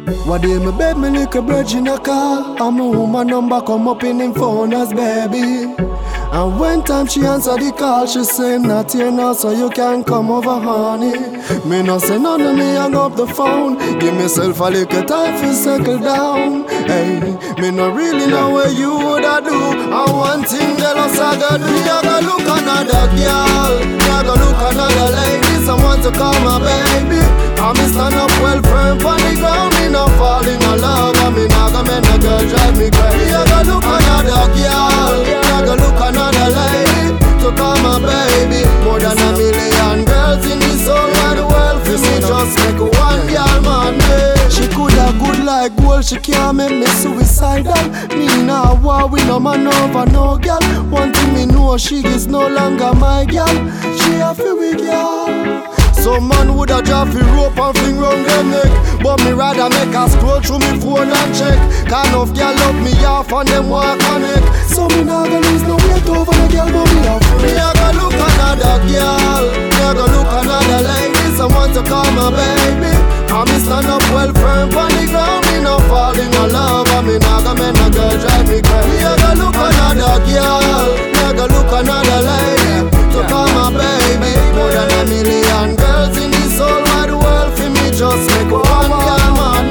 What day me beg me little virgin a call, and my woman number come up in him phone as baby. And when time she answer the call, she say not here now, so you can come over, honey. Me no say none of me hang up the phone. Give myself a little time to settle down. Hey, me no really know what you woulda do. And one thing that I gotta do, you gotta look another girl, you gotta look another lady, someone to call my baby. I me stand up well firm on the ground, me no fall in love, and me not gonna make no girl drive me crazy. You gotta look another girl, you gotta look another lady to call my baby. More than a million girls in this whole wide world, for me just make one girl man. She coulda good like gold, she can't make me suicidal. Me nah war with no man over no girl. One thing me know, she is no longer my girl. She a fi we girl. Some man woulda drop fi rope and fling round them neck, but me rather make her scroll through me phone and check. Cause enough girl love me off and them want connect. So me nah go lose no weight over the girl, but me a free. Me a go look another girl, me a go look another lady, someone to call my baby. And me stand up well firm on the ground, me no fall in love, and me nah go make no girl drive me crazy. Me a go look another girl, me a go look another lady to call my baby. More than a million girls in this whole wide world, for me just make one girl man.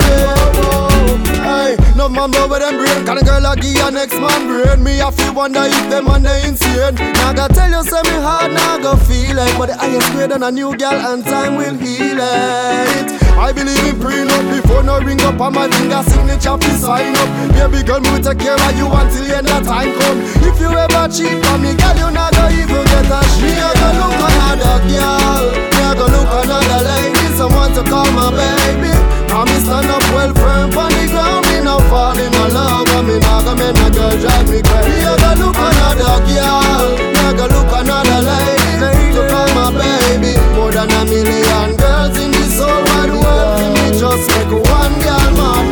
Hey, no man over them brain, can a girl a give a next man brain? Me a feel wonder if them man they insane. Now I gotta tell you say me hard, now I go feel it, but the highest grade on a new girl and time will heal it. I believe in prenup before no ring up on my finger signature fi sign up. Baby girl, me take care of you until the end of time come. If you ever cheat on me, girl, you not go even get a shit. Me a go look another girl, me a go look another lady, someone to call my baby. And me stand up well firm on the ground, me no fall in love, and me not go make no girl drive me crazy. Me a go look another girl, me a go look another lady to call my baby. More than a million girls in this whole wide world, for me just make one girl man.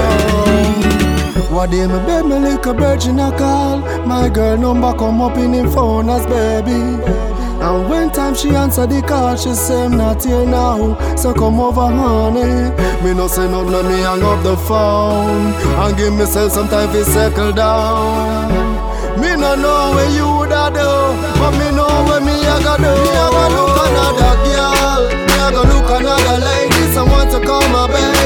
What day me beg me little virgin a call, my girl number come up in him phone as baby. And when time she answer the call, she say I'm not here now, so come over, honey. Me no say nothing, let me hang up the phone and give myself some time to settle down. Me no know what you woulda do, but me know what me a go do. Me a go look another girl, me a go look another lady, someone to call my baby.